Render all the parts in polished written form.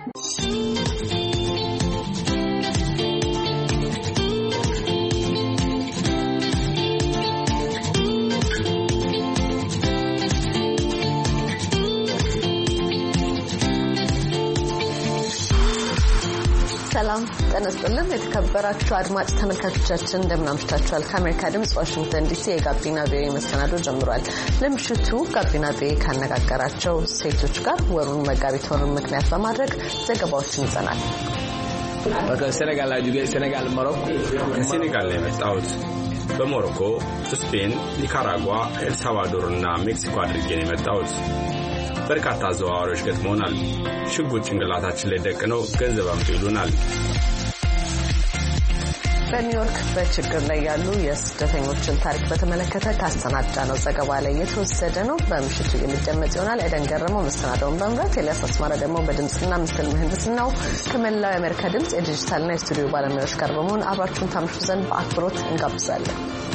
ሰላም ተነስተልን የተከበራችሁ አድማጭ ተመልካቾቻችን እንደምን አምሽታችኋል? ከአሜሪካ ድምጽ ዋሽንግተን ዲሲ የጋቢና ቪኦኤ መሰናዶ ጀምሯል። ለምሽቱ ጋቢና ቪኦኤ ካነጋገራቸው ሴቶች ጋር ወሩን መጋቢት ወሩን ምክንያት በማድረግ ዘገባዎችን ይዘናል። ከሴኔጋል ሞሮኮ ከሴኔጋል ላይ መጣሁት። በሞሮኮ፣ ስፔን፣ ኒካራጓ፣ ኤልሳልቫዶር እና ሜክሲኮ አድርጌ ነው የመጣሁት። በርካታ አዘዋዋሪዎች ገጥመውናል። ሽጉጥ ጭንቅላታችን ላይ ደቅነው ገንዘብ አምጡ ይሉናል። በኒውዮርክ በችግር ላይ ያሉ የስደተኞችን ታሪክ በተመለከተ ካሰናዳነው ዘገባ ላይ የተወሰደ ነው። በምሽቱ የሚደመጥ ይሆናል። ኤደን ገረመው መሰናዶውን በመምራት ኤልያስ አስማራ ደግሞ በድምጽና ምስል ምህንድስናው ከመላው የአሜሪካ ድምጽ የዲጂታልና የስቱዲዮ ባለሙያዎች ጋር በመሆን አብራችሁን ታምሹ ዘንድ በአክብሮት እንጋብዛለን።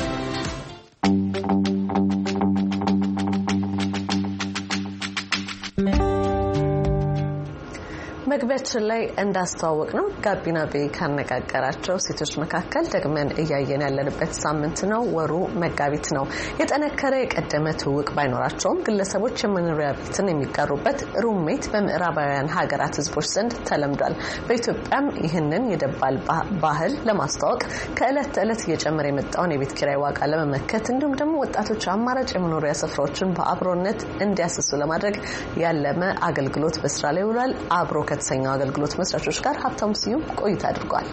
መግቢያችን ላይ እንዳስተዋወቅ ነው ጋቢና ቪኦኤ ካነጋገራቸው ሴቶች መካከል ደግመን እያየን ያለንበት ሳምንት ነው። ወሩ መጋቢት ነው። የጠነከረ የቀደመ ትውውቅ ባይኖራቸውም ግለሰቦች የመኖሪያ ቤትን የሚጋሩበት ሩሜት በምዕራባውያን ሀገራት ህዝቦች ዘንድ ተለምዷል። በኢትዮጵያም ይህንን የደባል ባህል ለማስተዋወቅ ከዕለት ተዕለት እየጨመረ የመጣውን የቤት ኪራይ ዋጋ ለመመከት እንዲሁም ደግሞ ወጣቶች አማራጭ የመኖሪያ ስፍራዎችን በአብሮነት እንዲያስሱ ለማድረግ ያለመ አገልግሎት በስራ ላይ ውሏል። አብሮ ከተሰኘው አገልግሎት መስራቾች ጋር ሀብታሙ ስዩም ቆይታ አድርጓል።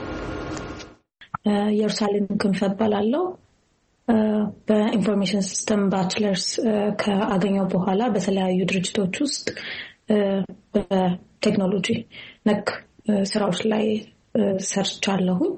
ኢየሩሳሌም ክንፈ እባላለሁ። በኢንፎርሜሽን ሲስተም ባችለርስ ከአገኘው በኋላ በተለያዩ ድርጅቶች ውስጥ በቴክኖሎጂ ነክ ስራዎች ላይ ሰርቻለሁኝ።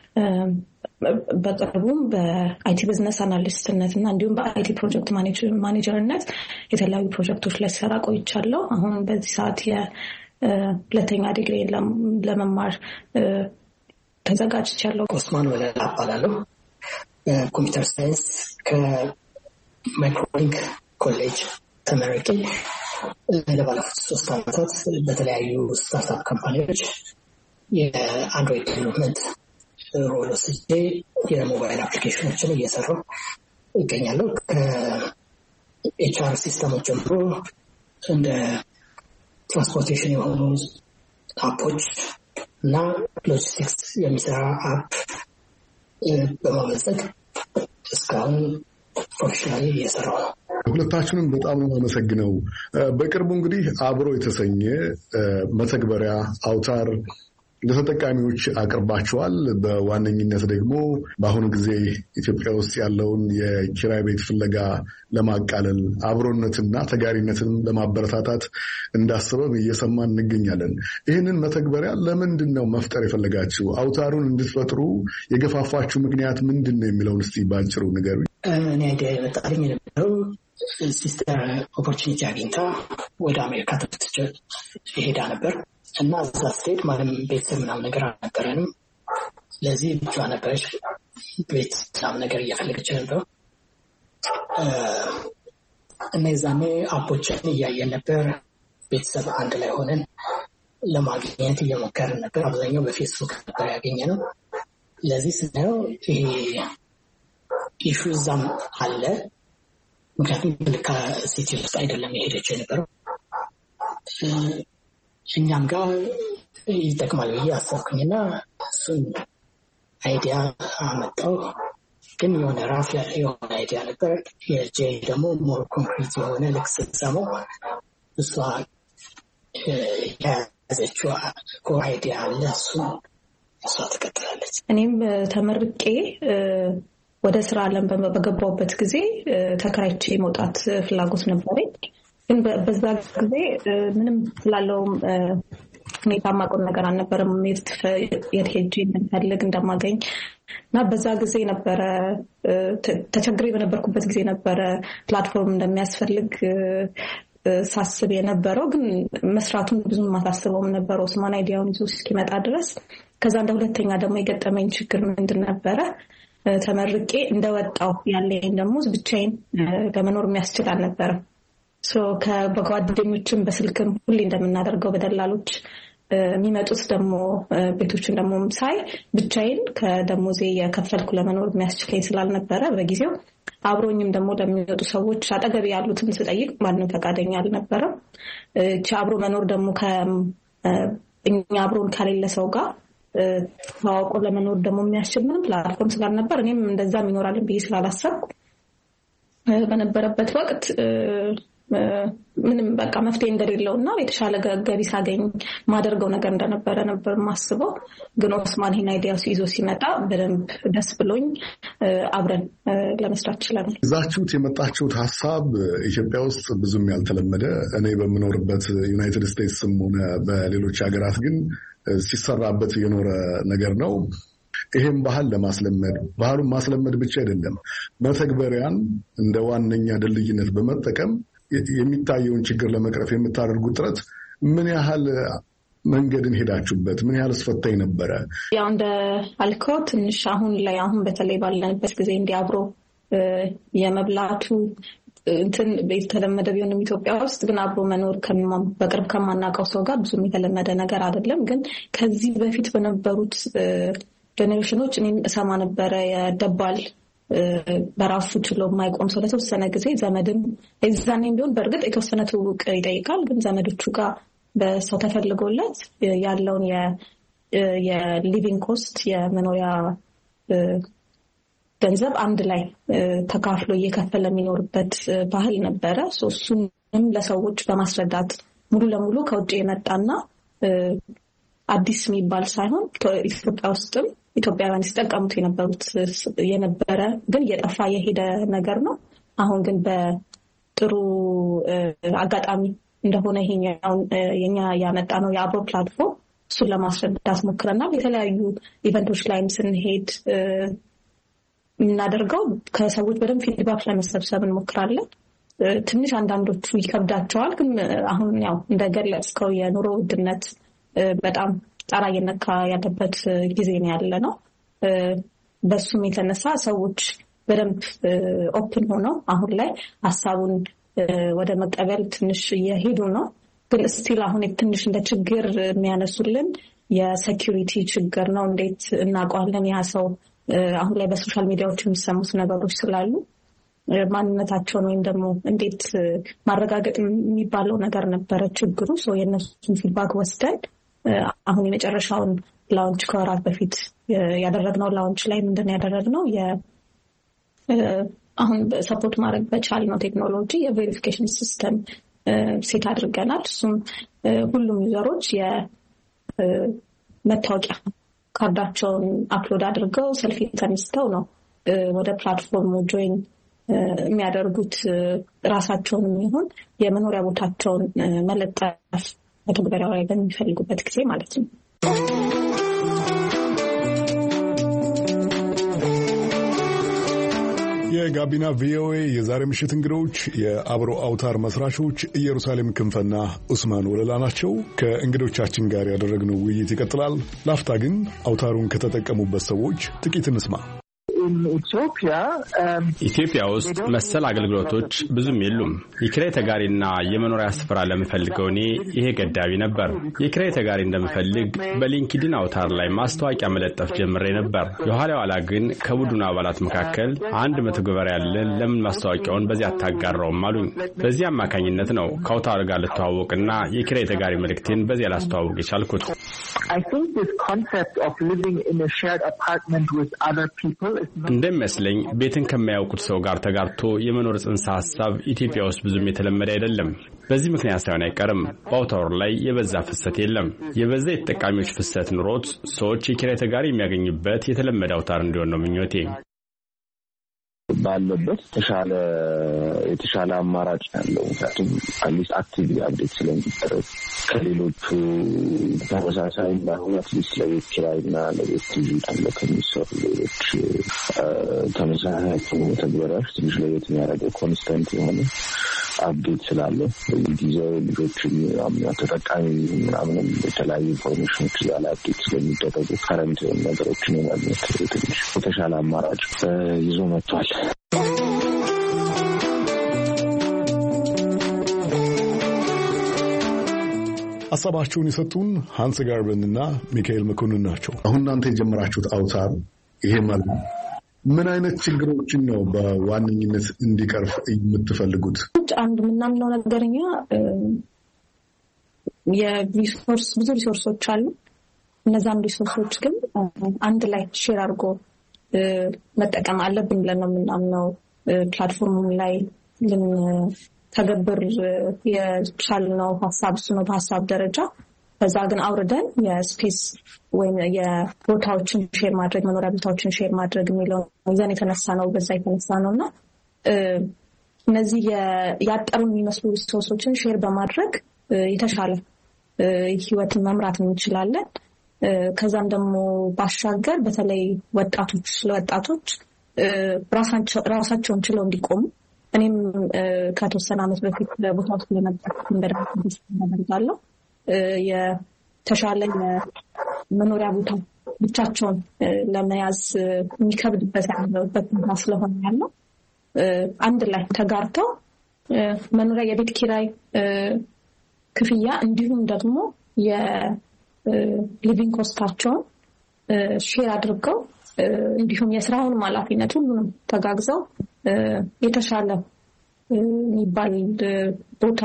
በቅርቡም በአይቲ ቢዝነስ አናሊስትነት እና እንዲሁም በአይቲ ፕሮጀክት ማኔጀርነት የተለያዩ ፕሮጀክቶች ላይ ሰራ ቆይቻለሁ። አሁን በዚህ ሰዓት ሁለተኛ ዲግሪ ለመማር ተዘጋጅቻለሁ። ኦስማን ወለላ እባላለሁ። ኮምፒውተር ሳይንስ ከማይክሮሊንክ ኮሌጅ ተመርቄ ለባለፉት 3 ዓመታት በተለያዩ ስታርታፕ ካምፓኒዎች የአንድሮይድ ዴቨሎፕመንት ሮል ወስጄ የሞባይል አፕሊኬሽኖችን እየሰራሁ ይገኛለሁ። ከኤችአር ሲስተሞች ጀምሮ እንደ ትራንስፖርቴሽን የሆኑ አፖች እና ሎጂስቲክስ የሚሰራ አፕ በማመልጸግ እስካሁን ፕሮፌሽናሊ እየሰራሁ ነው። ሁለታችሁንም በጣም ነው የማመሰግነው። በቅርቡ እንግዲህ አብሮ የተሰኘ መተግበሪያ አውታር ለተጠቃሚዎች አቅርባቸዋል። በዋነኝነት ደግሞ በአሁኑ ጊዜ ኢትዮጵያ ውስጥ ያለውን የኪራይ ቤት ፍለጋ ለማቃለል አብሮነትና ተጋሪነትን ለማበረታታት እንዳሰበም እየሰማን እንገኛለን። ይህንን መተግበሪያ ለምንድን ነው መፍጠር የፈለጋችሁ? አውታሩን እንድትፈጥሩ የገፋፋችሁ ምክንያት ምንድን ነው የሚለውን እስቲ ባጭሩ ንገሩኝ። እኔ አይዲያ የመጣልኝ የነበረው ሲስተር ኦፖርቹኒቲ አግኝታ ወደ አሜሪካ ትምህርት ሄዳ ነበር እና እዛ ስትሄድ ማንም ቤተሰብ ምናምን ነገር አልነበረንም። ስለዚህ ብቻ ነበረች። ቤት ምናምን ነገር እየፈለገች ነበር እና የዛኔ አፖችን እያየን ነበር። ቤተሰብ አንድ ላይ ሆነን ለማግኘት እየሞከርን ነበር። አብዛኛው በፌስቡክ ነበር ያገኘነው። ለዚህ ስናየው ይሄ ኢሹ እዛም አለ። ምክንያቱም ልካ ሲቲ ውስጥ አይደለም የሄደችው የነበረው። እኛም ጋር ይጠቅማል ብዬ አሰብኩኝና እሱን አይዲያ አመጣው። ግን የሆነ ራፍ የሆነ አይዲያ ነበር። የጄ ደግሞ ሞር ኮንክሪት የሆነ ልክ ስትሰማው እሷ የያዘችው ኮር አይዲያ አለ። እሷ ትቀጥላለች። እኔም ተመርቄ ወደ ስራ ዓለም በገባሁበት ጊዜ ተከራይቼ መውጣት ፍላጎት ነበረኝ። ግን በዛ ጊዜ ምንም ስላለውም ሁኔታ ማቆም ነገር አልነበረም። የት ሄጄ እንደምፈልግ እንደማገኝ እና በዛ ጊዜ ነበረ ተቸግሬ በነበርኩበት ጊዜ ነበረ ፕላትፎርም እንደሚያስፈልግ ሳስብ የነበረው። ግን መስራቱን ብዙም ማሳስበውም ነበረው ኦስማን አይዲያውን ይዞ እስኪመጣ ድረስ። ከዛ እንደ ሁለተኛ ደግሞ የገጠመኝ ችግር ምንድን ነበረ? ተመርቄ እንደወጣው ያለኝ ደግሞ ብቻዬን ለመኖር የሚያስችል አልነበረም። በጓደኞችም በስልክም ሁሌ እንደምናደርገው በደላሎች የሚመጡት ደግሞ ቤቶችን ደግሞ ሳይ ብቻዬን ከደሞዜ የከፈልኩ ለመኖር የሚያስችለኝ ስላልነበረ በጊዜው አብሮኝም ደግሞ ለሚመጡ ሰዎች አጠገብ ያሉትን ስጠይቅ ማንም ፈቃደኛ አልነበረም። አብሮ መኖር ደግሞ እኛ አብሮን ከሌለ ሰው ጋር ታውቆ ለመኖር ደግሞ የሚያስችል ምንም ፕላትፎርም ስላልነበር እኔም እንደዛም ይኖራልን ብዬ ስላላሰብኩ በነበረበት ወቅት ምንም በቃ መፍትሄ እንደሌለውና የተሻለ ገቢ ሳገኝ ማደርገው ነገር እንደነበረ ነበር ማስበው። ግን ኦስማን ይሄን አይዲያ ይዞ ሲመጣ በደንብ ደስ ብሎኝ አብረን ለመስራት ችለናል። ይዛችሁት የመጣችሁት ሀሳብ ኢትዮጵያ ውስጥ ብዙም ያልተለመደ እኔ በምኖርበት ዩናይትድ ስቴትስም ሆነ በሌሎች ሀገራት ግን ሲሰራበት የኖረ ነገር ነው። ይሄን ባህል ለማስለመድ ባህሉን ማስለመድ ብቻ አይደለም፣ መተግበሪያን እንደ ዋነኛ ድልድይነት በመጠቀም የሚታየውን ችግር ለመቅረፍ የምታደርጉት ጥረት ምን ያህል መንገድን ሄዳችሁበት? ምን ያህል አስፈታኝ ነበረ? ያው እንደ አልከው ትንሽ አሁን በተለይ ባለንበት ጊዜ እንዲያብሮ የመብላቱ እንትን የተለመደ ቢሆንም ኢትዮጵያ ውስጥ ግን አብሮ መኖር በቅርብ ከማናውቀው ሰው ጋር ብዙም የተለመደ ነገር አይደለም። ግን ከዚህ በፊት በነበሩት ጀኔሬሽኖች እኔም እሰማ ነበረ የደባል በራሱ ችሎ የማይቆም ሰው ለተወሰነ ጊዜ ዘመድም የዛኔም ቢሆን በእርግጥ የተወሰነ ትውውቅ ይጠይቃል። ግን ዘመዶቹ ጋር በሰው ተፈልጎለት ያለውን የሊቪንግ ኮስት የመኖሪያ ገንዘብ አንድ ላይ ተካፍሎ እየከፈለ የሚኖርበት ባህል ነበረ። እሱንም ለሰዎች በማስረዳት ሙሉ ለሙሉ ከውጭ የመጣና አዲስ የሚባል ሳይሆን ኢትዮጵያ ውስጥም ኢትዮጵያውያን ሲጠቀሙት የነበረ ግን እየጠፋ የሄደ ነገር ነው። አሁን ግን በጥሩ አጋጣሚ እንደሆነ የኛ ያመጣ ነው የአብሮ ፕላትፎርም እሱን ለማስረዳት ሞክረናል። የተለያዩ ኢቨንቶች ላይም ስንሄድ የምናደርገው ከሰዎች በደንብ ፊድባክ ለመሰብሰብ እንሞክራለን። ትንሽ አንዳንዶቹ ይከብዳቸዋል። ግን አሁን ያው እንደገለጽከው የኑሮ ውድነት በጣም ጣራ እየነካ ያለበት ጊዜ ነው ያለ ነው። በሱም የተነሳ ሰዎች በደንብ ኦፕን ሆነው አሁን ላይ ሀሳቡን ወደ መቀበል ትንሽ እየሄዱ ነው። ግን ስቲል አሁን ትንሽ እንደ ችግር የሚያነሱልን የሴኪሪቲ ችግር ነው። እንዴት እናውቀዋለን ያ ሰው አሁን ላይ በሶሻል ሚዲያዎች የሚሰሙት ነገሮች ስላሉ ማንነታቸውን ወይም ደግሞ እንዴት ማረጋገጥ የሚባለው ነገር ነበረ ችግሩ። የእነሱን ፊድባክ ወስደን አሁን የመጨረሻውን ላውንች ከወራት በፊት ያደረግነው ላውንች ላይ ምንድን ያደረግነው አሁን ሰፖርት ማድረግ በቻልነው ቴክኖሎጂ የቬሪፊኬሽን ሲስተም ሴት አድርገናል። እሱም ሁሉም ዩዘሮች የመታወቂያ ካርዳቸውን አፕሎድ አድርገው ሰልፊ ተነስተው ነው ወደ ፕላትፎርሙ ጆይን የሚያደርጉት። ራሳቸውንም ይሁን የመኖሪያ ቦታቸውን መለጠፍ መተግበሪያው ላይ በሚፈልጉበት ጊዜ ማለት ነው። የጋቢና ቪኦኤ የዛሬ ምሽት እንግዶች የአብሮ አውታር መስራቾች ኢየሩሳሌም ክንፈና ኡስማን ወለላ ናቸው። ከእንግዶቻችን ጋር ያደረግነው ውይይት ይቀጥላል። ላፍታ ግን አውታሩን ከተጠቀሙበት ሰዎች ጥቂት እንስማ። ኢትዮጵያ ውስጥ መሰል አገልግሎቶች ብዙም የሉም። የኪራይ ተጋሪና የመኖሪያ ስፍራ ለምፈልገው እኔ ይሄ ገዳቢ ነበር። የኪራይ ተጋሪ እንደምፈልግ በሊንክድኢን አውታር ላይ ማስታወቂያ መለጠፍ ጀምሬ ነበር። የኋላ ኋላ ግን ከቡድኑ አባላት መካከል አንድ መተግበሪያ ያለን ለምን ማስታወቂያውን በዚህ አታጋራውም አሉኝ። በዚህ አማካኝነት ነው ከአውታሩ ጋር ልተዋወቅና የኪራይ ተጋሪ መልእክቴን በዚህ ላስተዋውቅ የቻልኩት። እንደሚመስለኝ ቤትን ከማያውቁት ሰው ጋር ተጋርቶ የመኖር ጽንሰ ሐሳብ ኢትዮጵያ ውስጥ ብዙም የተለመደ አይደለም። በዚህ ምክንያት ሳይሆን አይቀርም በአውታሩ ላይ የበዛ ፍሰት የለም። የበዛ የተጠቃሚዎች ፍሰት ኑሮት ሰዎች የኪራይ ተጋሪ የሚያገኙበት የተለመደ አውታር እንዲሆን ነው ምኞቴ። ባለበት የተሻለ አማራጭ ያለው ምክንያቱም አትሊስት አክቲቭሊ አፕዴት ስለሚደረግ ከሌሎቹ ተመሳሳይ ባይሆን አትሊስት ለቤት ኪራይና ለቤት ትይዩታለ ከሚሰሩ ሌሎች ተመሳሳይ መተግበሪያዎች ትንሽ ለቤት የሚያደርገው ኮንስተንት የሆነ አፕዴት ስላለ ጊዜው ልጆችን ተጠቃሚ ምናምንም የተለያዩ ኢንፎርሜሽኖች ያለ አፕዴት ስለሚደረጉ ከረንት ነገሮችን የማግኘት ትንሽ የተሻለ አማራጭ ይዞ መጥቷል። ሀሳባቸውን የሰጡን ሃንስ ጋርበንና ሚካኤል መኮንን ናቸው። አሁን እናንተ የጀመራችሁት አውታር ይሄ ማለት ምን አይነት ችግሮችን ነው በዋነኝነት እንዲቀርፍ የምትፈልጉት? አንድ ምናምነው ነገርኛ የሪሶርስ ብዙ ሪሶርሶች አሉ። እነዛን ሪሶርሶች ግን አንድ ላይ ሼር አድርጎ መጠቀም አለብን ብለን ነው የምናምነው። ፕላትፎርም ላይ ልንተገብር የቻልነው ሀሳብ እሱ ነው በሀሳብ ደረጃ። በዛ ግን አውርደን የስፔስ ወይም የቦታዎችን ሼር ማድረግ መኖሪያ ቦታዎችን ሼር ማድረግ የሚለው ይዘን የተነሳ ነው። በዛ የተነሳ ነው እና እነዚህ ያጠሩን የሚመስሉ ሪሶርሶችን ሼር በማድረግ የተሻለ ህይወትን መምራት እንችላለን። ከዛም ደግሞ ባሻገር በተለይ ለወጣቶች ራሳቸውን ችለው እንዲቆሙ እኔም ከተወሰነ ዓመት በፊት በቦታው ስለነበርኩ እንደራስ እናደርጋለሁ። የተሻለ የመኖሪያ ቦታ ብቻቸውን ለመያዝ የሚከብድበት ያለበት ቦታ ስለሆነ ያለው አንድ ላይ ተጋርተው መኖሪያ የቤት ኪራይ ክፍያ እንዲሁም ደግሞ የሊቪንግ ኮስታቸውን ሼር አድርገው እንዲሁም የስራውን ኃላፊነት ሁሉንም ተጋግዘው የተሻለ የሚባል ቦታ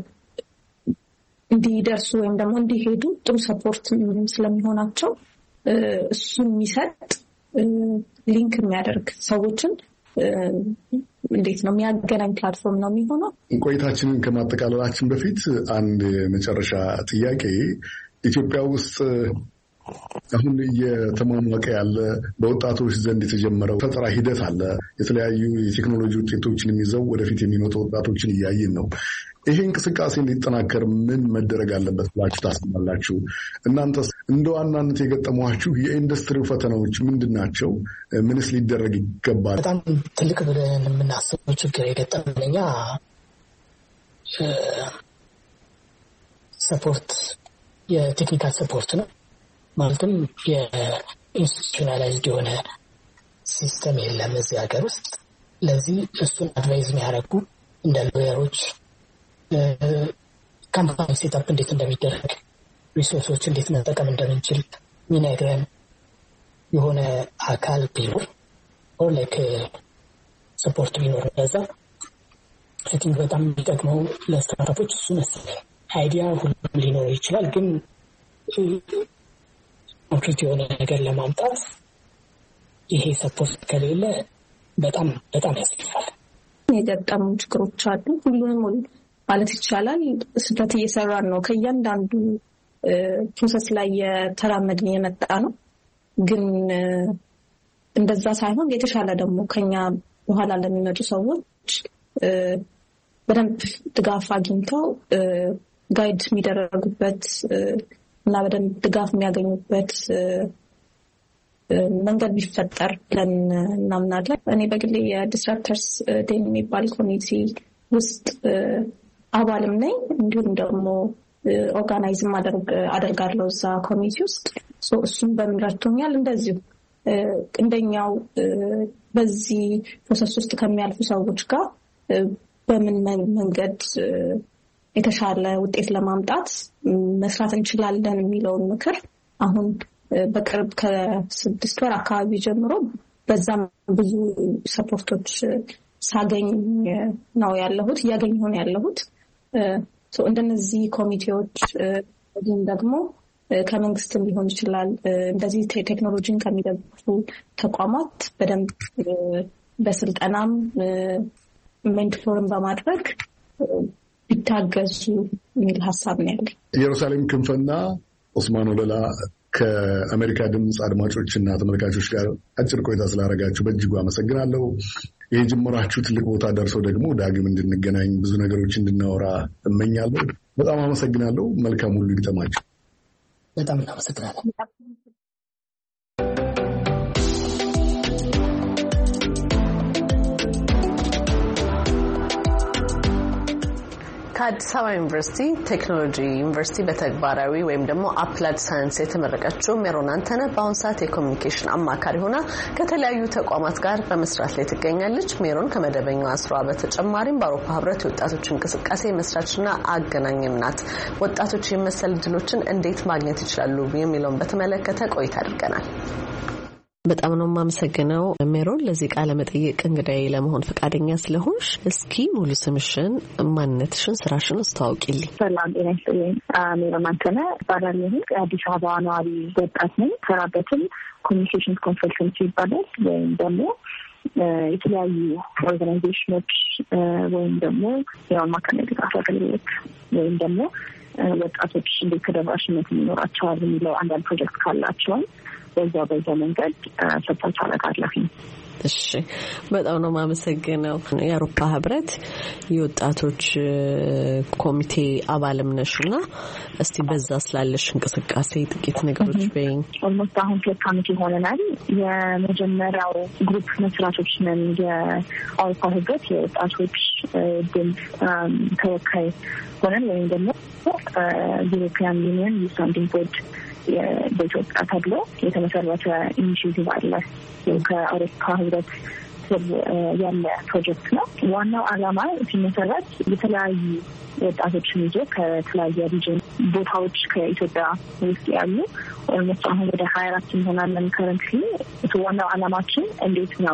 እንዲደርሱ ወይም ደግሞ እንዲሄዱ ጥሩ ሰፖርት ስለሚሆናቸው እሱን የሚሰጥ ሊንክ የሚያደርግ ሰዎችን እንዴት ነው የሚያገናኝ ፕላትፎርም ነው የሚሆነው። ቆይታችንን ከማጠቃለላችን በፊት አንድ መጨረሻ ጥያቄ ኢትዮጵያ ውስጥ አሁን እየተሟሟቀ ያለ በወጣቶች ዘንድ የተጀመረው ፈጠራ ሂደት አለ። የተለያዩ የቴክኖሎጂ ውጤቶችን ይዘው ወደፊት የሚመጡ ወጣቶችን እያየን ነው። ይሄ እንቅስቃሴ እንዲጠናከር ምን መደረግ አለበት ብላችሁ ታስባላችሁ? እናንተስ እንደ ዋናነት የገጠሟችሁ የኢንዱስትሪው ፈተናዎች ምንድን ናቸው? ምንስ ሊደረግ ይገባል? በጣም ትልቅ ብለን የምናስበው ችግር የገጠመኛ ሰፖርት የቴክኒካል ሰፖርት ነው። ማለትም የኢንስቲቱሽናላይዝድ የሆነ ሲስተም የለም እዚህ ሀገር ውስጥ። ለዚህ እሱን አድቫይዝ የሚያደርጉ እንደ ሎየሮች ካምፓኒ ሴታፕ እንዴት እንደሚደረግ ሪሶርሶች እንዴት መጠቀም እንደምንችል ሚነግረን የሆነ አካል ቢኖር ኦር ላይክ ሰፖርት ቢኖር በዛ ሴቲንግ በጣም የሚጠቅመው ለስታርታፖች እሱ መሰለኝ። አይዲያ ሁሉም ሊኖር ይችላል፣ ግን ኮንክሪት የሆነ ነገር ለማምጣት ይሄ ሰፖርት ከሌለ በጣም በጣም ያስፈልጋል። የገጠሙ ችግሮች አሉ። ሁሉንም ማለት ይቻላል ስህተት እየሰራን ነው። ከእያንዳንዱ ፕሮሰስ ላይ የተራመድን የመጣ ነው። ግን እንደዛ ሳይሆን የተሻለ ደግሞ ከኛ በኋላ ለሚመጡ ሰዎች በደንብ ድጋፍ አግኝተው ጋይድ የሚደረጉበት እና በደንብ ድጋፍ የሚያገኙበት መንገድ ቢፈጠር ብለን እናምናለን። እኔ በግሌ የዲስራፕተርስ ዴን የሚባል ኮሚኒቲ ውስጥ አባልም ነኝ። እንዲሁም ደግሞ ኦርጋናይዝም አደርጋለሁ እዛ ኮሚኒቲ ውስጥ። እሱም በሚረቶኛል። እንደዚሁ እንደኛው በዚህ ፕሮሰስ ውስጥ ከሚያልፉ ሰዎች ጋር በምን መንገድ የተሻለ ውጤት ለማምጣት መስራት እንችላለን የሚለውን ምክር አሁን በቅርብ ከ6 ወር አካባቢ ጀምሮ በዛም ብዙ ሰፖርቶች ሳገኝ ነው ያለሁት እያገኘሁ ነው ያለሁት። እንደነዚህ ኮሚቴዎች ደግሞ ከመንግስትም ሊሆን ይችላል እንደዚህ ቴክኖሎጂን ከሚደግፉ ተቋማት በደንብ በስልጠናም ሜንቶርም በማድረግ ቢታገዙ የሚል ሀሳብ ነው ያለኝ። ኢየሩሳሌም ክንፈና ኦስማን ወለላ ከአሜሪካ ድምፅ አድማጮችና ተመልካቾች ጋር አጭር ቆይታ ስላደረጋችሁ በእጅጉ አመሰግናለሁ። ይህ ጅምራችሁ ትልቅ ቦታ ደርሰው ደግሞ ዳግም እንድንገናኝ ብዙ ነገሮች እንድናወራ እመኛለሁ። በጣም አመሰግናለሁ። መልካም ሁሉ ይግጠማችሁ። በጣም እናመሰግናለን። ከአዲስ አበባ ዩኒቨርሲቲ ቴክኖሎጂ ዩኒቨርሲቲ በተግባራዊ ወይም ደግሞ አፕላይድ ሳይንስ የተመረቀችው ሜሮን አንተነህ በአሁኑ ሰዓት የኮሚኒኬሽን አማካሪ ሆና ከተለያዩ ተቋማት ጋር በመስራት ላይ ትገኛለች። ሜሮን ከመደበኛው ስራዋ በተጨማሪም በአውሮፓ ህብረት የወጣቶች እንቅስቃሴ መስራችና አገናኝም ናት። ወጣቶች የመሰል ድሎችን እንዴት ማግኘት ይችላሉ የሚለውን በተመለከተ ቆይታ አድርገናል። በጣም ነው የማመሰግነው ሜሮን ለዚህ ቃለ መጠይቅ እንግዳዬ ለመሆን ፈቃደኛ ስለሆንሽ። እስኪ ሙሉ ስምሽን፣ ማንነትሽን፣ ስራሽን አስተዋውቂልኝ። ሰላም ጤና ይስጥልኝ። ሜሮን አንተነህ እባላለሁ። አዲስ አበባ ነዋሪ ወጣት ነኝ። ሰራበትም ኮሚኒኬሽን ኮንሰልተንሲ ይባላል። ወይም ደግሞ የተለያዩ ኦርጋናይዜሽኖች ወይም ደግሞ የማማከርና ድጋፍ አገልግሎት ወይም ደግሞ ወጣቶች እንዴት ተደራሽነት ይኖራቸዋል የሚለው አንዳንድ ፕሮጀክት ካላቸውን በዛ መንገድ ሰፖርት አደርጋለሁ። እሺ በጣም ነው የማመሰግነው። የአውሮፓ ህብረት የወጣቶች ኮሚቴ አባልም ነሽና እስቲ በዛ ስላለሽ እንቅስቃሴ ጥቂት ነገሮች በይኝ። ኦልሞስት አሁን 2 ዓመት ይሆነናል። የመጀመሪያው ግሩፕ መስራቾች ነን። የአውሮፓ ህብረት የወጣቶች ድምፅ ተወካይ ሆነን ወይም ደግሞ ዩሮፒያን ዩኒየን ስታንዲንግ ቦርድ በኢትዮጵያ ተብሎ የተመሰረተ ኢኒሺዬቲቭ አለ። ከአውሮፓ ህብረት ስር ያለ ፕሮጀክት ነው። ዋናው ዓላማ ሲመሰረት የተለያዩ ወጣቶችን ይዞ ከተለያየ ሪጅን ቦታዎች ከኢትዮጵያ ውስጥ ያሉ ኦልሞስት አሁን ወደ 24 እንሆናለን ከረንትሊ። ዋናው ዓላማችን እንዴት ነው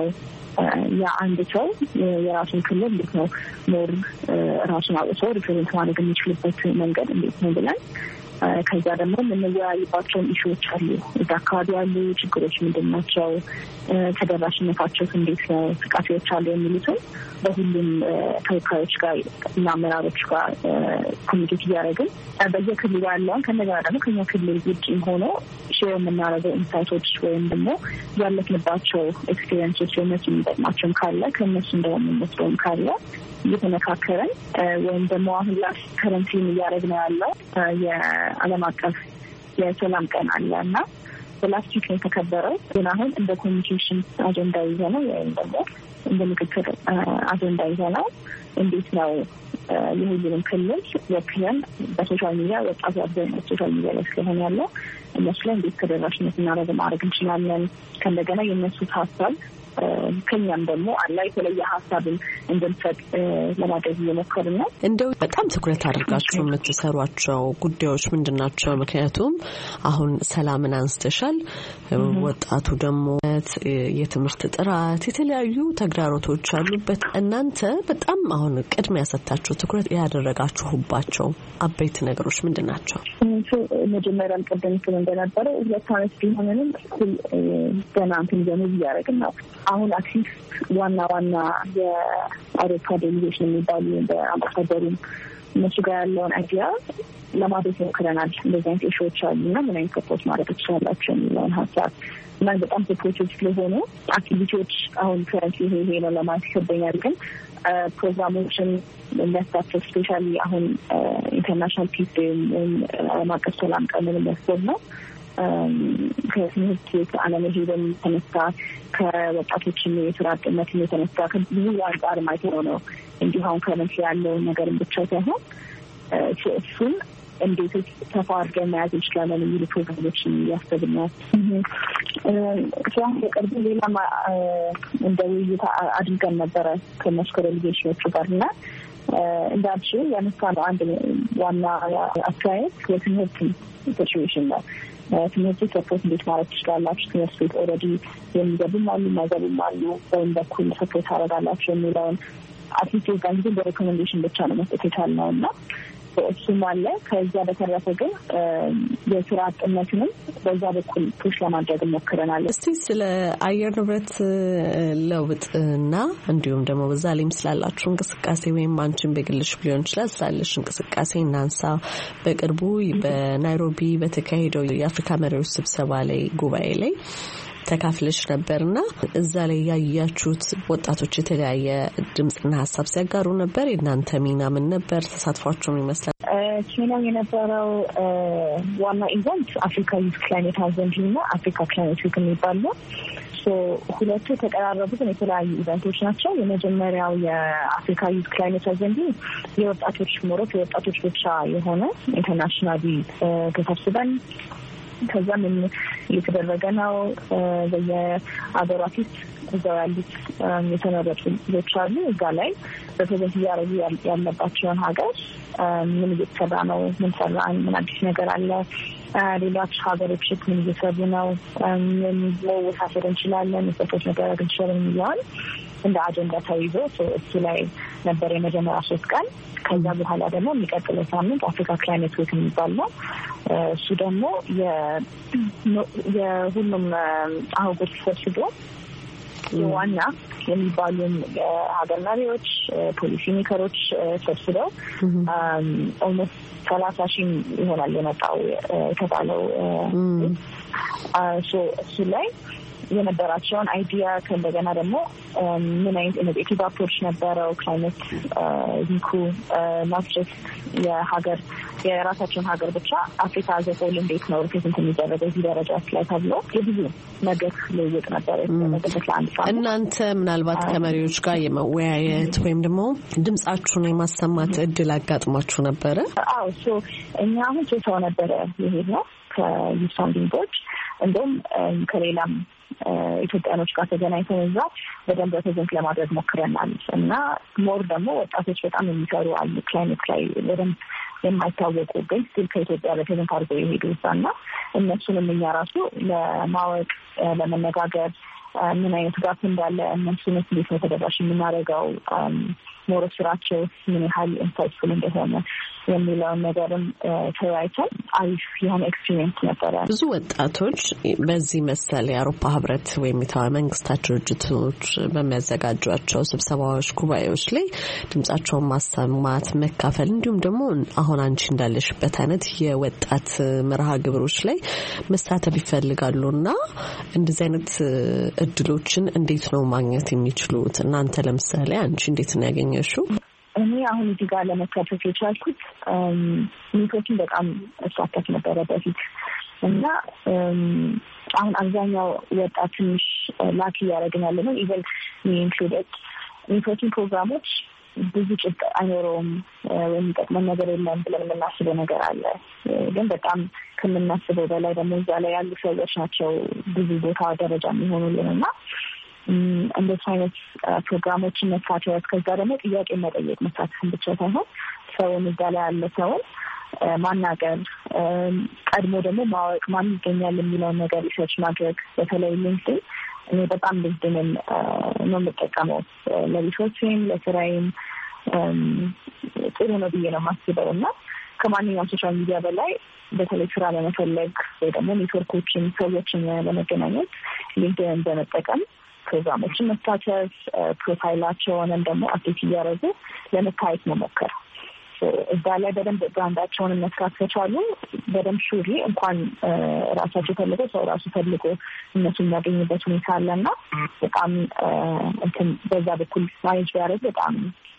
የአንድ ሰው የራሱን ክልል እንዴት ነው ሞር ራሱን አውጥቶ ሪፕሬዘንት ማድረግ የሚችልበት መንገድ እንዴት ነው ብለን ከዛ ደግሞ የምንወያይባቸውን ኢሹዎች አሉ። እዛ አካባቢ ያሉ ችግሮች ምንድን ናቸው፣ ተደራሽነታቸው እንዴት ነው፣ እንቅስቃሴዎች አሉ የሚሉትን በሁሉም ተወካዮች ጋር እና አመራሮች ጋር ኮሚኒኬት እያደረግን በየክልሉ ያለውን ከነገራ ደግሞ ከኛ ክልል ውጭ ሆኖ ሼር የምናደርገው ኢንሳይቶች ወይም ደግሞ ያለፍንባቸው ኤክስፔሪንሶች የእነሱ የሚጠቅማቸውም ካለ ከእነሱ እንደምንወስደውም ካለ እየተመካከረን ወይም ደግሞ አሁን ላይ ከረንትሊ እያደረግን ያለው የዓለም አቀፍ የሰላም ቀን አለ እና በላስቲክ ነው የተከበረው። ግን አሁን እንደ ኮሚኒኬሽን አጀንዳ ይዘነው ወይም ደግሞ እንደ ምክክር አጀንዳ ይዘነው እንዴት ነው የሁሉንም ክልል ወክለን በሶሻል ሚዲያ ወጣቱ አብዛኛው ሶሻል ሚዲያ ላይ ስለሆነ ያለው እነሱ ላይ እንዴት ተደራሽነት ማድረግ እንችላለን። ከእንደገና የእነሱ ሀሳብ ከኛም ደግሞ አላ የተለየ ሀሳብን እንድንሰጥ ለማድረግ እየሞከርን ነው። እንደው በጣም ትኩረት አድርጋችሁ የምትሰሯቸው ጉዳዮች ምንድን ናቸው? ምክንያቱም አሁን ሰላምን አንስተሻል። ወጣቱ ደግሞ የትምህርት ጥራት፣ የተለያዩ ተግዳሮቶች አሉበት። እናንተ በጣም አሁን ቅድሚያ ሰጣችሁ ትኩረት ያደረጋችሁባቸው አበይት ነገሮች ምንድን ናቸው? መጀመሪያም ቀደም ሲል እንደነበረው 2 ዓመት ቢሆንም ገና እንትን ጀምር እያደረግን ነው። አሁን አክቲቭ ዋና የአውሮፓ ዴሊጌሽን የሚባሉ በአምባሳደሩም እነሱ ጋር ያለውን አይዲያ ለማድረግ ሞክረናል። እንደዚህ አይነት ኢሹዎች አሉና ምን አይነት ሰፖርት ማድረግ ትችላላቸው የሚለውን ሀሳብ እና በጣም ሰፖርቶች ስለሆኑ አክቲቪቲዎች አሁን ከረንት ይሄ ነው ለማለት ይከበኛል። ግን ፕሮግራሞችን የሚያሳተፍ ስፔሻሊ አሁን ኢንተርናሽናል ፒስ ወይም ዓለም አቀፍ ሰላም ቀንን የሚያስብ ነው። ከትምህርት ቤት አለመሄድም የተነሳ ከወጣቶችም የስራ አጥነትም የተነሳ ከብዙ አንጻር ማይተው ነው እንዲሁ አሁን ከረንት ያለውን ነገርን ብቻ ሳይሆን እሱን እንዴት ሰፋ አድርገን መያዝ እንችላለን የሚሉ ፕሮግራሞችን ያስብናል። ስለዚህ በቅርቡ ሌላ እንደ ውይይት አድርገን ነበረ ከነሱ ከዴሊጌሽኖቹ ጋር እና እንዳልሽው ያነሳነው አንድ ዋና አስተያየት የትምህርት ሲቹዌሽን ነው። ትምህርት ሰፖርት እንዴት ማለት ትችላላችሁ? ትምህርት ቤት ኦልሬዲ የሚገቡም አሉ የማይገቡም አሉ። ወይም በኩል ሰፖርት አደርጋላችሁ የሚለውን አትሊስት የዛን ጊዜ በሬኮሜንዴሽን ብቻ ነው መስጠት የቻልነው እና እሱም አለ። ከዛ በተረፈ ግን የስራ አጥነትንም በዛ በኩል ፑሽ ለማድረግ ሞክረናል። እስቲ ስለ አየር ንብረት ለውጥና እንዲሁም ደግሞ በዛ ላይም ስላላችሁ እንቅስቃሴ ወይም አንቺን በግልሽ ሊሆን ይችላል ስላለሽ እንቅስቃሴ እናንሳ። በቅርቡ በናይሮቢ በተካሄደው የአፍሪካ መሪዎች ስብሰባ ላይ ጉባኤ ላይ ተካፍለሽ ነበርና እዛ ላይ ያያችሁት ወጣቶች የተለያየ ድምጽና ሀሳብ ሲያጋሩ ነበር። የእናንተ ሚና ምን ነበር? ተሳትፏችሁም ይመስላል? ኬንያ የነበረው ዋና ኢቨንት አፍሪካ ዩዝ ክላይሜት አዘንድ እና አፍሪካ ክላይሜት ዊክ የሚባል ነው። ሁለቱ የተቀራረቡት የተለያዩ ኢቨንቶች ናቸው። የመጀመሪያው የአፍሪካ ዩዝ ክላይሜት አጀንዳ የወጣቶች ሞሮክ የወጣቶች ብቻ የሆነ ኢንተርናሽናሊ ተሰብስበን ከዛ ምን እየተደረገ ነው በየአገሯ ፊት እዛው ያሉት የተመረጡ ልጆች አሉ። እዛ ላይ በፕሬዘንት እያደረጉ ያለባቸውን ሀገር ምን እየተሰራ ነው፣ ምን ሰራን፣ ምን አዲስ ነገር አለ፣ ሌሎች ሀገሮች ምን እየሰሩ ነው፣ ምን መወሳሰድ እንችላለን፣ መሰቶች ነገር እንችላለን የሚለውን እንደ አጀንዳ ተይዞ እሱ ላይ ነበር የመጀመሪያ 3 ቀን። ከዛ በኋላ ደግሞ የሚቀጥለው ሳምንት አፍሪካ ክላይሜት ዊክ የሚባል ነው። እሱ ደግሞ የሁሉም አህጉር ተሰብስቦ የዋና የሚባሉ የሀገር መሪዎች፣ ፖሊሲ ሜከሮች ሰብስበው ኦልሞስት 30,000 ይሆናል የመጣው የተባለው እሱ ላይ የነበራቸውን አይዲያ ከእንደገና ደግሞ ምን አይነት ኢኖቬቲቭ አፕሮች ነበረው ክላይሜት ዊኩ ናትጀስት የሀገር የራሳቸውን ሀገር ብቻ አፍሪካ ዘፎል እንዴት ነው ሪፕሬዘንት የሚደረገው እዚህ ደረጃ ላይ ተብሎ የብዙ ነገር ልውውጥ ነበረ። እናንተ ምናልባት ከመሪዎች ጋር የመወያየት ወይም ደግሞ ድምጻችሁን የማሰማት እድል አጋጥሟችሁ ነበረ? አዎ እኛ አሁን 3 ሰው ነበረ የሄድ ነው ከዩዝ ፋውንዲንግ ቦርድ እንደውም ከሌላም ኢትዮጵያኖች ጋር ተገናኝተን እዛ በደንብ ፕሬዘንት ለማድረግ ሞክረናል እና ሞር ደግሞ ወጣቶች በጣም የሚሰሩ አሉ ክላይሜት ላይ በደንብ የማይታወቁ ግን ስቲል ከኢትዮጵያ በፕሬዘንት አድርገው የሄዱ እና እነሱንም እኛ ራሱ ለማወቅ ለመነጋገር ምን አይነት ጋፕ እንዳለ እነሱን እንዴት ነው ተደራሽ የምናደርገው ሞር ስራቸው ምን ያህል ኢንሳይትፉል እንደሆነ የሚለውን ነገርም ተወያይተን አሪፍ የሆነ ኤክስፒሪየንስ ነበረ። ብዙ ወጣቶች በዚህ መሰል የአውሮፓ ህብረት ወይም መንግስታት ድርጅቶች በሚያዘጋጇቸው ስብሰባዎች፣ ጉባኤዎች ላይ ድምጻቸውን ማሰማት መካፈል እንዲሁም ደግሞ አሁን አንቺ እንዳለሽበት አይነት የወጣት መርሃ ግብሮች ላይ መሳተፍ ይፈልጋሉና እንደዚህ አይነት እድሎችን እንዴት ነው ማግኘት የሚችሉት? እናንተ ለምሳሌ አንቺ እንዴት ነው ያገኘሽው? እኔ አሁን እዚህ ጋር ለመሳተፍ የቻልኩት ሚቶችን በጣም እሳተፍ ነበረ በፊት እና አሁን አብዛኛው ወጣት ትንሽ ላኪ እያደረግን ያለ ነው ኢቨን ኢንክሉደድ ሚቶችን ፕሮግራሞች ብዙ ጭብጥ አይኖረውም ወይም የሚጠቅመን ነገር የለም ብለን የምናስበው ነገር አለ። ግን በጣም ከምናስበው በላይ ደግሞ እዛ ላይ ያሉ ሰዎች ናቸው ብዙ ቦታ ደረጃ የሚሆኑልን እና እንደዚህ አይነት ፕሮግራሞችን መሳተፍ ከዛ ደግሞ ጥያቄ መጠየቅ መሳተፍን ብቻ ሳይሆን ሰውን እዛ ላይ ያለ ሰውን ማናገር ቀድሞ ደግሞ ማወቅ ማን ይገኛል የሚለውን ነገር ሪሰርች ማድረግ በተለይ ሊንክድኢን እኔ በጣም ሊንክድኢንን ነው የምጠቀመው ለሪሰርችም ለስራዬም ጥሩ ነው ብዬ ነው የማስበው እና ከማንኛውም ሶሻል ሚዲያ በላይ በተለይ ስራ ለመፈለግ ወይ ደግሞ ኔትወርኮችን ሰዎችን ለመገናኘት ሊንክድኢንን በመጠቀም ፕሮግራሞችን መሳተፍ ፕሮፋይላቸውንም ደግሞ አፕዴት እያደረጉ ለመታየት መሞከር እዛ ላይ በደንብ ብራንዳቸውን መስራት ከቻሉ በደንብ ሹሪ እንኳን ራሳቸው ፈልገው ሰው ራሱ ፈልጎ እነሱ የሚያገኝበት ሁኔታ አለና በጣም እንትን በዛ በኩል ማኔጅ ቢያደርግ በጣም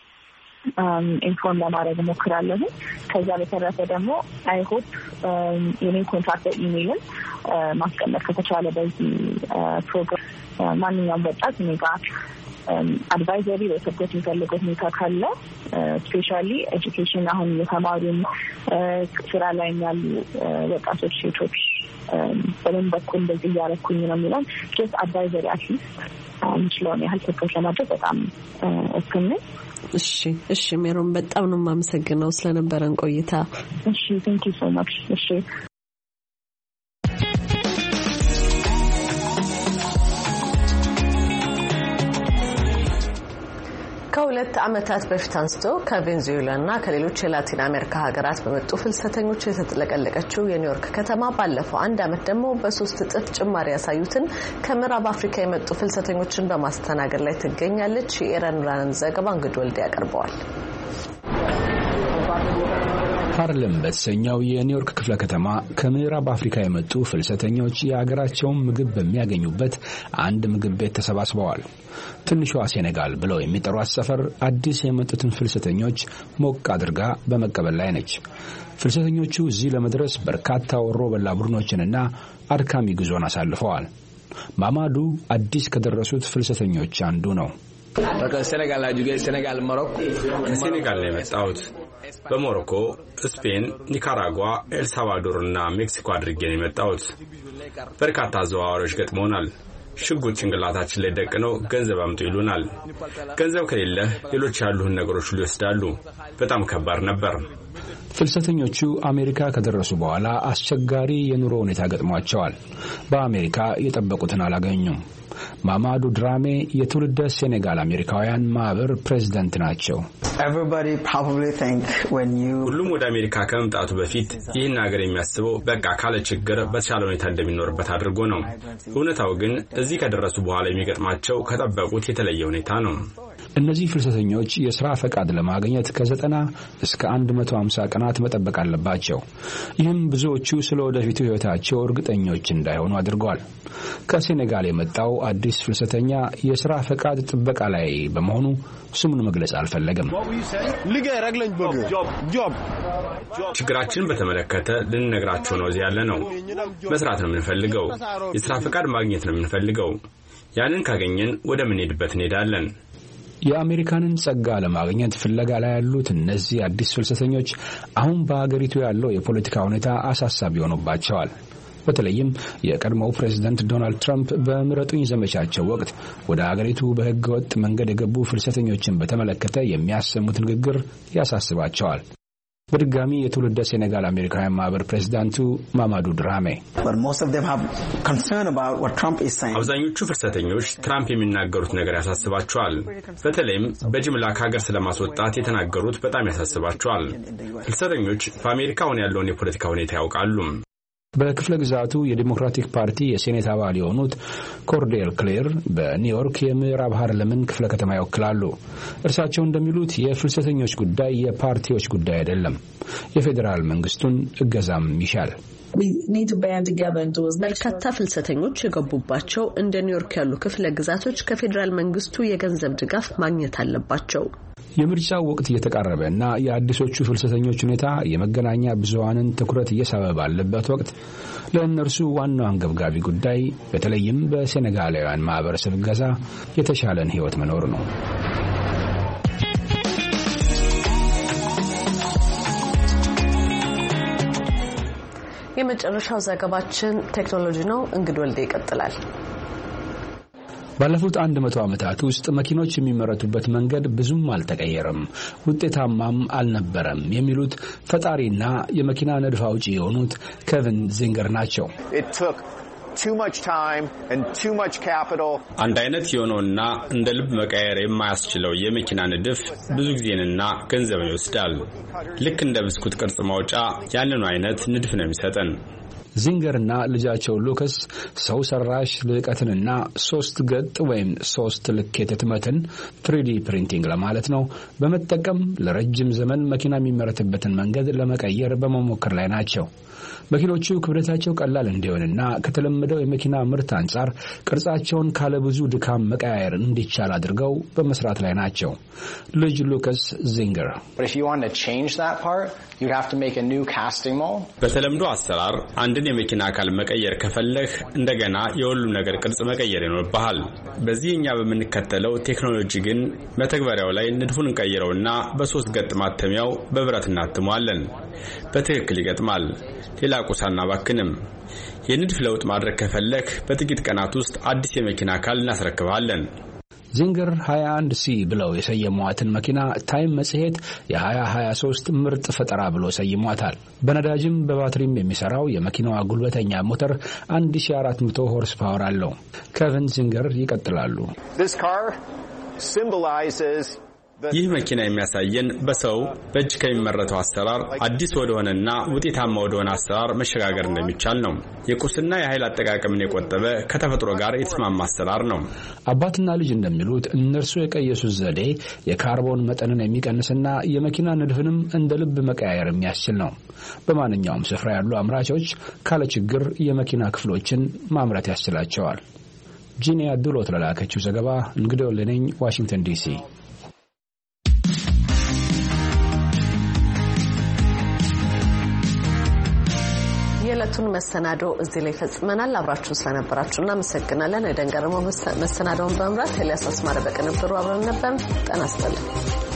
ኢንፎርም ለማድረግ ሞክራለሁ። ከዛ በተረፈ ደግሞ አይ ሆፕ የኔን ኮንታክት ኢሜይልን ማስቀመጥ ከተቻለ በዚህ ፕሮግራም ማንኛውም ወጣት እኔ ጋር አድቫይዘሪ ወይ ሰፖርት የሚፈልገው ሁኔታ ካለ ስፔሻሊ ኤጁኬሽን አሁን የተማሩን ስራ ላይ ያሉ ወጣቶች ሴቶች በምን በኩል እንደዚህ እያደረኩኝ ነው የሚለውን ጀስት አድቫይዘሪ አትሊስት የምችለውን ያህል ሰፖርት ለማድረግ በጣም እስከምን እሺ ሜሮን በጣም ነው የማመሰግነው ስለነበረን ቆይታ። እሺ ቴንክ ዩ ሶ ማች። እሺ ከ2 ዓመታት በፊት አንስቶ ከቬንዙዌላና ከሌሎች የላቲን አሜሪካ ሀገራት በመጡ ፍልሰተኞች የተጥለቀለቀችው የኒውዮርክ ከተማ ባለፈው 1 ዓመት ደግሞ በ3 እጥፍ ጭማሪ ያሳዩትን ከምዕራብ አፍሪካ የመጡ ፍልሰተኞችን በማስተናገድ ላይ ትገኛለች። የኤረን ዘገባ እንግዲህ ወልድ ያቀርበዋል። ሃርለም በተሰኘው የኒውዮርክ ክፍለ ከተማ ከምዕራብ አፍሪካ የመጡ ፍልሰተኞች የአገራቸውን ምግብ በሚያገኙበት አንድ ምግብ ቤት ተሰባስበዋል። ትንሿ ሴኔጋል ብለው የሚጠሯት ሰፈር አዲስ የመጡትን ፍልሰተኞች ሞቅ አድርጋ በመቀበል ላይ ነች። ፍልሰተኞቹ እዚህ ለመድረስ በርካታ ወሮ በላ ቡድኖችንና አድካሚ ጉዞን አሳልፈዋል። ማማዱ አዲስ ከደረሱት ፍልሰተኞች አንዱ ነው። ከሴኔጋል ነው የመጣሁት። በሞሮኮ፣ ስፔን፣ ኒካራጓ፣ ኤልሳልቫዶር እና ሜክሲኮ አድርጌ ነው የመጣሁት። በርካታ አዘዋዋሪዎች ገጥመውናል። ሽጉጥ ጭንቅላታችን ላይ ደቅነው ገንዘብ አምጡ ይሉናል። ገንዘብ ከሌለ ሌሎች ያሉህን ነገሮች ሁሉ ይወስዳሉ። በጣም ከባድ ነበር። ፍልሰተኞቹ አሜሪካ ከደረሱ በኋላ አስቸጋሪ የኑሮ ሁኔታ ገጥሟቸዋል። በአሜሪካ የጠበቁትን አላገኙም። ማማዱ ድራሜ የትውልደ ሴኔጋል አሜሪካውያን ማህበር ፕሬዝዳንት ናቸው። ሁሉም ወደ አሜሪካ ከመምጣቱ በፊት ይህን ሀገር የሚያስበው በቃ ካለ ችግር በተሻለ ሁኔታ እንደሚኖርበት አድርጎ ነው። እውነታው ግን እዚህ ከደረሱ በኋላ የሚገጥማቸው ከጠበቁት የተለየ ሁኔታ ነው። እነዚህ ፍልሰተኞች የሥራ ፈቃድ ለማግኘት ከ90 እስከ 150 ቀናት መጠበቅ አለባቸው። ይህም ብዙዎቹ ስለ ወደፊቱ ሕይወታቸው እርግጠኞች እንዳይሆኑ አድርጓል። ከሴኔጋል የመጣው አዲስ ፍልሰተኛ የሥራ ፈቃድ ጥበቃ ላይ በመሆኑ ስሙን መግለጽ አልፈለገም። ችግራችንን በተመለከተ ልንነግራቸው ነው እዚህ ያለ ነው። መስራት ነው የምንፈልገው። የሥራ ፈቃድ ማግኘት ነው የምንፈልገው። ያንን ካገኘን ወደ ምንሄድበት እንሄዳለን። የአሜሪካንን ጸጋ ለማግኘት ፍለጋ ላይ ያሉት እነዚህ አዲስ ፍልሰተኞች አሁን በአገሪቱ ያለው የፖለቲካ ሁኔታ አሳሳቢ ሆኖባቸዋል። በተለይም የቀድሞው ፕሬዝዳንት ዶናልድ ትራምፕ በምረጡኝ ዘመቻቸው ወቅት ወደ አገሪቱ በሕገወጥ መንገድ የገቡ ፍልሰተኞችን በተመለከተ የሚያሰሙት ንግግር ያሳስባቸዋል። በድጋሚ የትውልደ ሴኔጋል አሜሪካውያን ማህበር ፕሬዝዳንቱ ማማዱ ድራሜ አብዛኞቹ ፍልሰተኞች ትራምፕ የሚናገሩት ነገር ያሳስባቸዋል። በተለይም በጅምላ ከሀገር ስለማስወጣት የተናገሩት በጣም ያሳስባቸዋል። ፍልሰተኞች በአሜሪካ አሁን ያለውን የፖለቲካ ሁኔታ ያውቃሉ። በክፍለ ግዛቱ የዲሞክራቲክ ፓርቲ የሴኔት አባል የሆኑት ኮርዴል ክሌር በኒውዮርክ የምዕራብ ሃርለምን ክፍለ ከተማ ይወክላሉ። እርሳቸው እንደሚሉት የፍልሰተኞች ጉዳይ የፓርቲዎች ጉዳይ አይደለም፣ የፌዴራል መንግስቱን እገዛም ይሻል። በርካታ ፍልሰተኞች የገቡባቸው እንደ ኒውዮርክ ያሉ ክፍለ ግዛቶች ከፌዴራል መንግስቱ የገንዘብ ድጋፍ ማግኘት አለባቸው። የምርጫው ወቅት እየተቃረበ እና የአዲሶቹ ፍልሰተኞች ሁኔታ የመገናኛ ብዙሃንን ትኩረት እየሳበ ባለበት ወቅት ለእነርሱ ዋናው አንገብጋቢ ጉዳይ በተለይም በሴኔጋላውያን ማህበረሰብ እገዛ የተሻለን ህይወት መኖር ነው። የመጨረሻው ዘገባችን ቴክኖሎጂ ነው። እንግዲህ ወልዴ ይቀጥላል። ባለፉት 100 ዓመታት ውስጥ መኪኖች የሚመረቱበት መንገድ ብዙም አልተቀየረም፣ ውጤታማም አልነበረም የሚሉት ፈጣሪና የመኪና ንድፍ አውጪ የሆኑት ኬቪን ዚንገር ናቸው። አንድ አይነት የሆነውና እንደ ልብ መቀየር የማያስችለው የመኪና ንድፍ ብዙ ጊዜንና ገንዘብን ይወስዳል። ልክ እንደ ብስኩት ቅርጽ ማውጫ ያንኑ አይነት ንድፍ ነው የሚሰጠን። ዚንገርና ልጃቸው ሉካስ ሰው ሰራሽ ልቀትንና 3 ገጥ ወይም 3 ልኬት ህትመትን 3D ፕሪንቲንግ ለማለት ነው በመጠቀም ለረጅም ዘመን መኪና የሚመረትበትን መንገድ ለመቀየር በመሞከር ላይ ናቸው። መኪኖቹ ክብደታቸው ቀላል እንዲሆንና ከተለመደው የመኪና ምርት አንጻር ቅርጻቸውን ካለ ብዙ ድካም መቀያየር እንዲቻል አድርገው በመስራት ላይ ናቸው። ልጅ ሉካስ ዚንገር በተለምዶ አሰራር አንድን የመኪና አካል መቀየር ከፈለህ እንደገና የሁሉም ነገር ቅርጽ መቀየር ይኖርብሃል። በዚህ እኛ በምንከተለው ቴክኖሎጂ ግን መተግበሪያው ላይ ንድፉን እንቀይረውና በ3 ገጥ ማተሚያው በብረት እናትመዋለን። በትክክል ይገጥማል። ሌላ ቁስ አናባክንም። የንድፍ ለውጥ ማድረግ ከፈለክ በጥቂት ቀናት ውስጥ አዲስ የመኪና አካል እናስረክባለን። ዚንገር 21C ብለው የሰየሟትን መኪና ታይም መጽሔት የ2023 ምርጥ ፈጠራ ብሎ ሰይሟታል። በነዳጅም በባትሪም የሚሰራው የመኪናዋ ጉልበተኛ ሞተር 1400 ሆርስ ፓወር አለው። ኬቪን ዚንገር ይቀጥላሉ። ይህ መኪና የሚያሳየን በሰው በእጅ ከሚመረተው አሰራር አዲስ ወደሆነና ውጤታማ ወደሆነ አሰራር መሸጋገር እንደሚቻል ነው። የቁስና የኃይል አጠቃቀምን የቆጠበ ከተፈጥሮ ጋር የተስማማ አሰራር ነው። አባትና ልጅ እንደሚሉት እነርሱ የቀየሱት ዘዴ የካርቦን መጠንን የሚቀንስና የመኪና ንድፍንም እንደ ልብ መቀያየር የሚያስችል ነው። በማንኛውም ስፍራ ያሉ አምራቾች ካለ ችግር የመኪና ክፍሎችን ማምረት ያስችላቸዋል። ጂኒያ ዱሎት ለላከችው ዘገባ እንግዲህ ወለነኝ ዋሽንግተን ዲሲ። የዕለቱን መሰናዶ እዚህ ላይ ፈጽመናል። አብራችሁ ስለነበራችሁ እናመሰግናለን። የደንገረመው መሰናዶውን በመምራት ኤልያስ አስማረ በቅንብሩ አብረን ነበር። ጤና ይስጥልኝ።